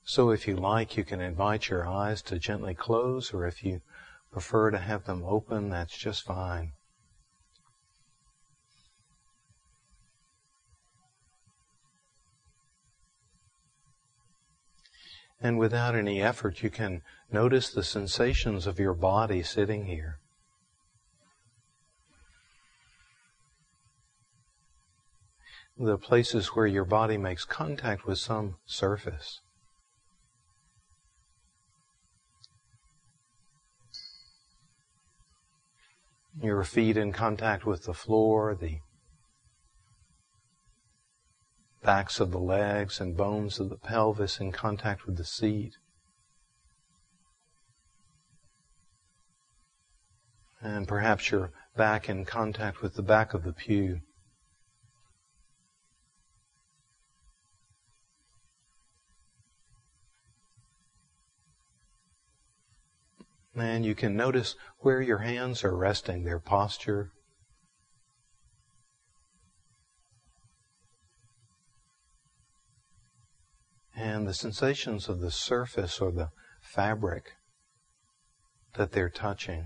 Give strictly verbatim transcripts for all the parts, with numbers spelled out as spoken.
So if you like, you can invite your eyes to gently close, or if you prefer to have them open, that's just fine. And without any effort, you can notice the sensations of your body sitting here. The places where your body makes contact with some surface. Your feet in contact with the floor, the backs of the legs and bones of the pelvis in contact with the seat. And perhaps your back in contact with the back of the pew. And you can notice where your hands are resting, their posture. And the sensations of the surface or the fabric that they're touching.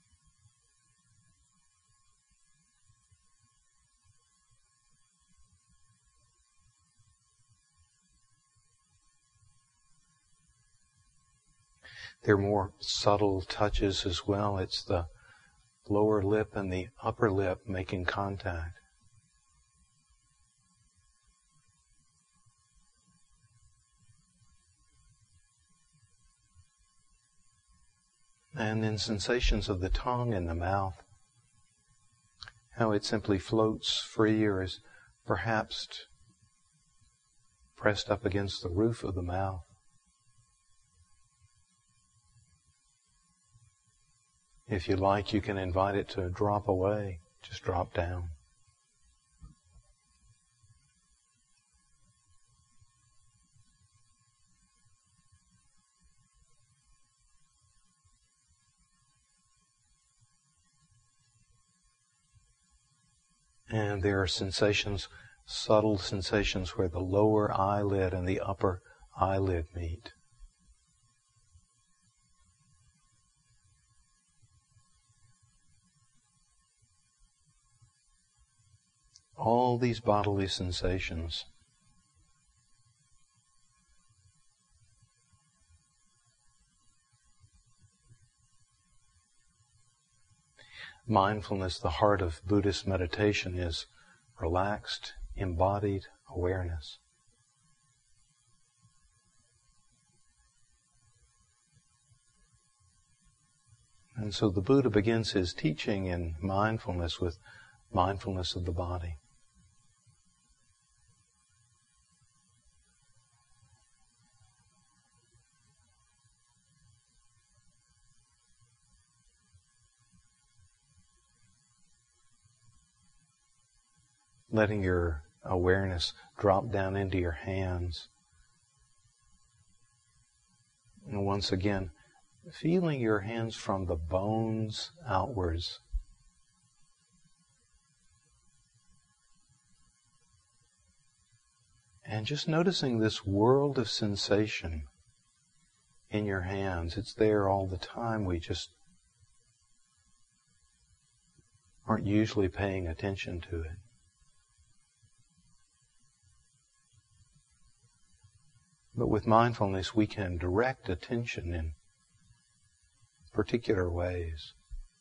There are more subtle touches as well. It's the lower lip and the upper lip making contact. And then sensations of the tongue and the mouth. How it simply floats free or is perhaps pressed up against the roof of the mouth. If you like, you can invite it to drop away, just drop down. And there are sensations, subtle sensations where the lower eyelid and the upper eyelid meet. All these bodily sensations mindfulness, the heart of Buddhist meditation, is relaxed, embodied awareness. And so the Buddha begins his teaching in mindfulness with mindfulness of the body. Letting your awareness drop down into your hands. And once again, feeling your hands from the bones outwards. And just noticing this world of sensation in your hands. It's there all the time. We just aren't usually paying attention to it. But with mindfulness, we can direct attention in particular ways.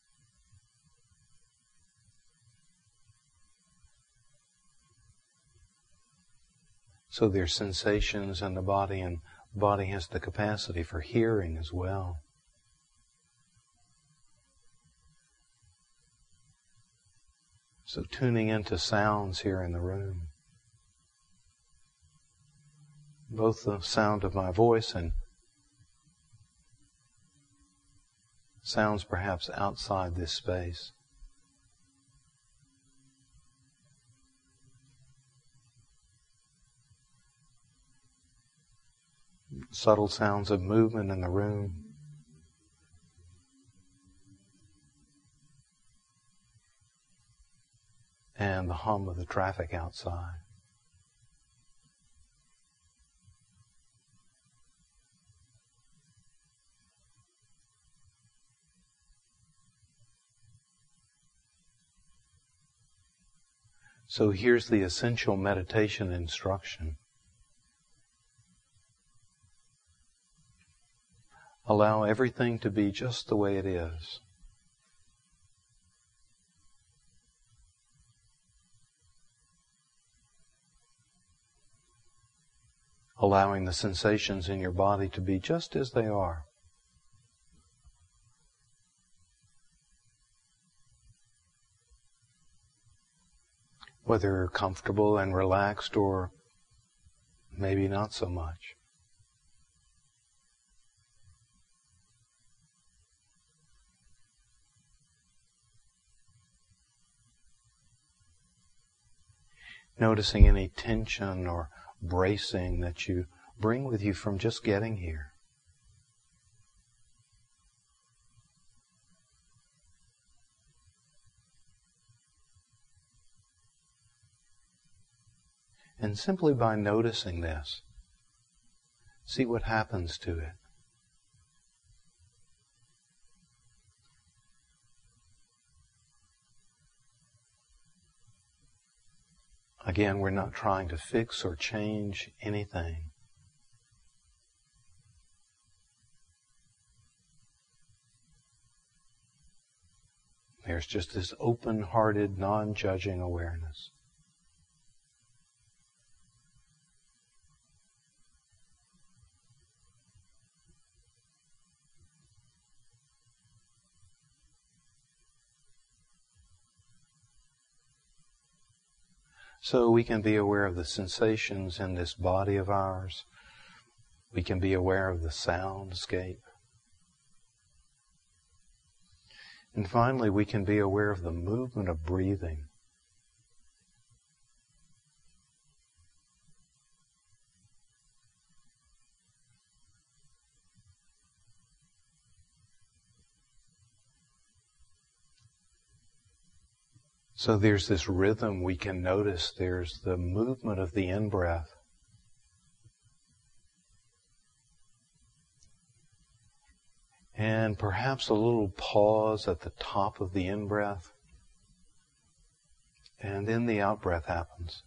So there's sensations in the body, and the body has the capacity for hearing as well. So tuning into sounds here in the room. Both the sound of my voice and sounds perhaps outside this space. Subtle sounds of movement in the room. And the hum of the traffic outside. So here's the essential meditation instruction. Allow everything to be just the way it is. Allowing the sensations in your body to be just as they are. Whether comfortable and relaxed or maybe not so much. Noticing any tension or bracing that you bring with you from just getting here. And simply by noticing this, see what happens to it. Again, we're not trying to fix or change anything. There's just this open-hearted, non-judging awareness. So we can be aware of the sensations in this body of ours. We can be aware of the soundscape. And finally, we can be aware of the movement of breathing. So there's this rhythm we can notice. There's the movement of the in-breath. And perhaps a little pause at the top of the in-breath. And then the out-breath happens.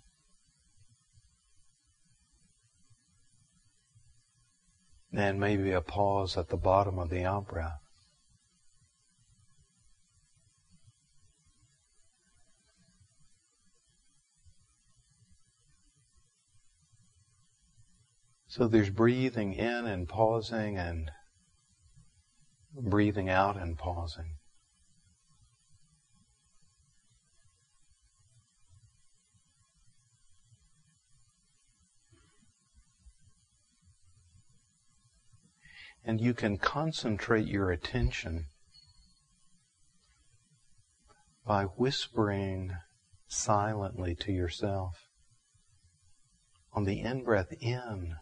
And maybe a pause at the bottom of the out-breath. So there's breathing in and pausing and breathing out and pausing. And you can concentrate your attention by whispering silently to yourself. On the in-breath in,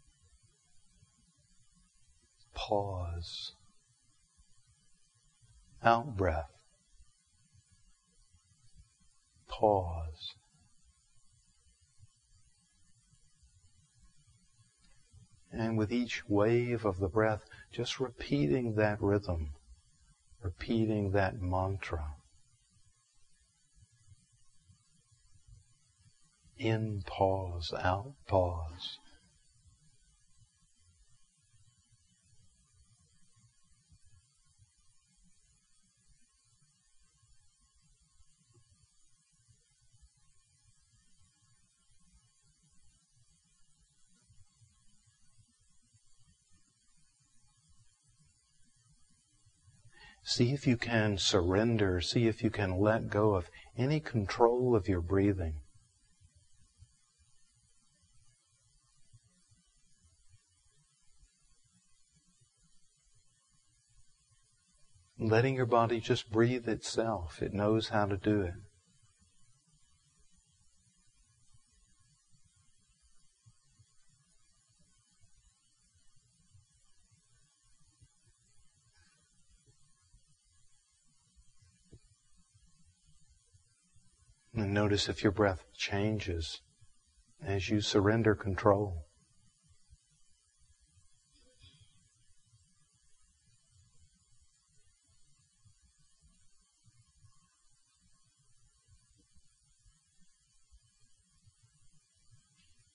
pause. Out-breath, pause. And with each wave of the breath, just repeating that rhythm, repeating that mantra. In, pause, out, pause. See if you can surrender, see if you can let go of any control of your breathing. Letting your body just breathe itself. It knows how to do it. And notice if your breath changes as you surrender control.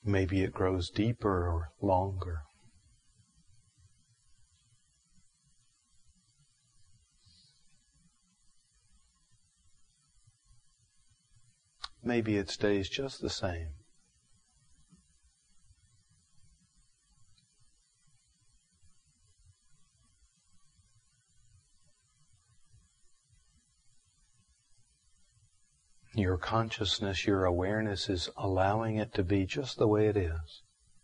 Maybe it grows deeper or longer. Maybe it stays just the same. Your consciousness, your awareness is allowing it to be just the way it is.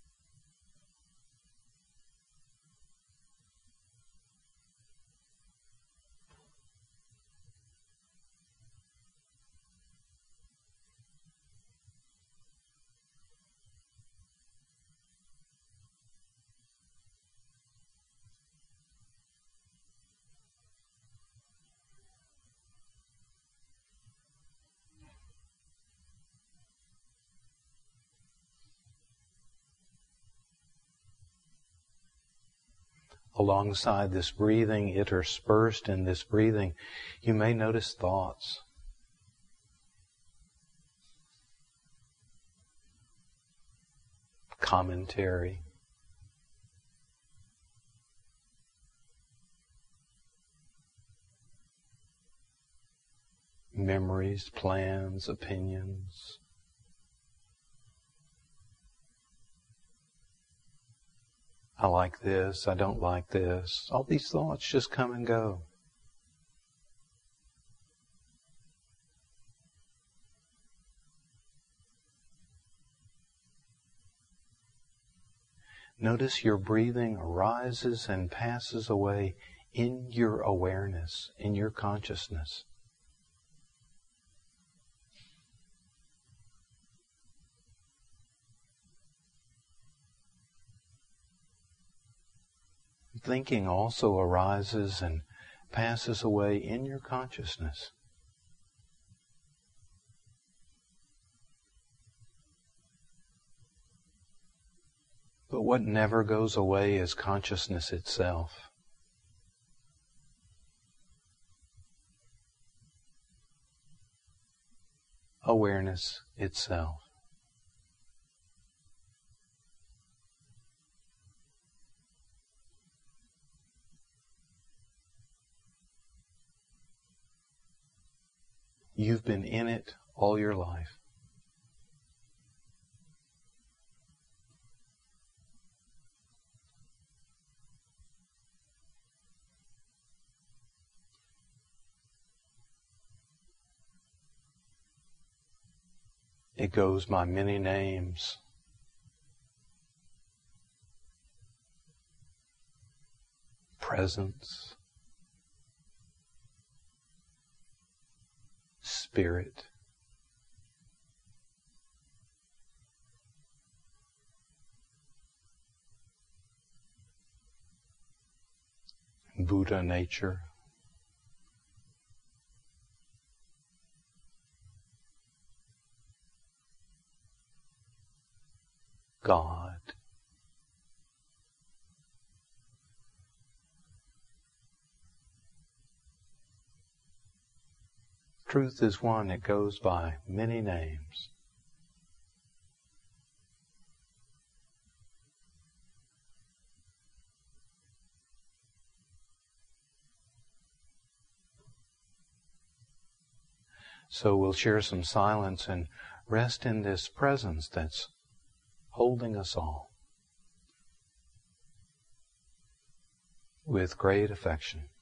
Alongside this breathing, interspersed in this breathing, you may notice thoughts. Commentary. Memories, plans, opinions. I like this, I don't like this. All these thoughts just come and go. Notice your breathing arises and passes away in your awareness, in your consciousness. Thinking also arises and passes away in your consciousness. But what never goes away is consciousness itself. Awareness itself. You've been in it all your life. It goes by many names. Presence. Spirit. Buddha nature. God. Truth is one that goes by many names. So we'll share some silence and rest in this presence that's holding us all with great affection.